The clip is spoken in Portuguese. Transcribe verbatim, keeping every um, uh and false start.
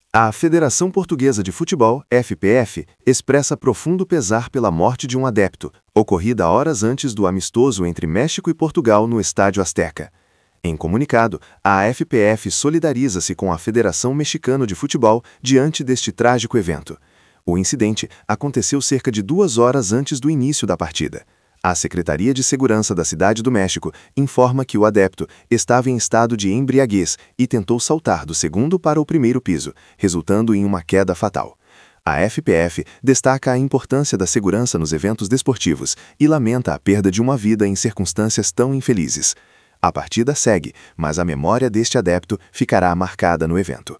A Federação Portuguesa de Futebol, F P F, expressa profundo pesar pela morte de um adepto, ocorrida horas antes do amistoso entre México e Portugal no Estádio Azteca. Em comunicado, a F P F solidariza-se com a Federação Mexicana de Futebol diante deste trágico evento. O incidente aconteceu cerca de duas horas antes do início da partida. A Secretaria de Segurança da Cidade do México informa que o adepto estava em estado de embriaguez e tentou saltar do segundo para o primeiro piso, resultando em uma queda fatal. A F P F destaca a importância da segurança nos eventos desportivos e lamenta a perda de uma vida em circunstâncias tão infelizes. A partida segue, mas a memória deste adepto ficará marcada no evento.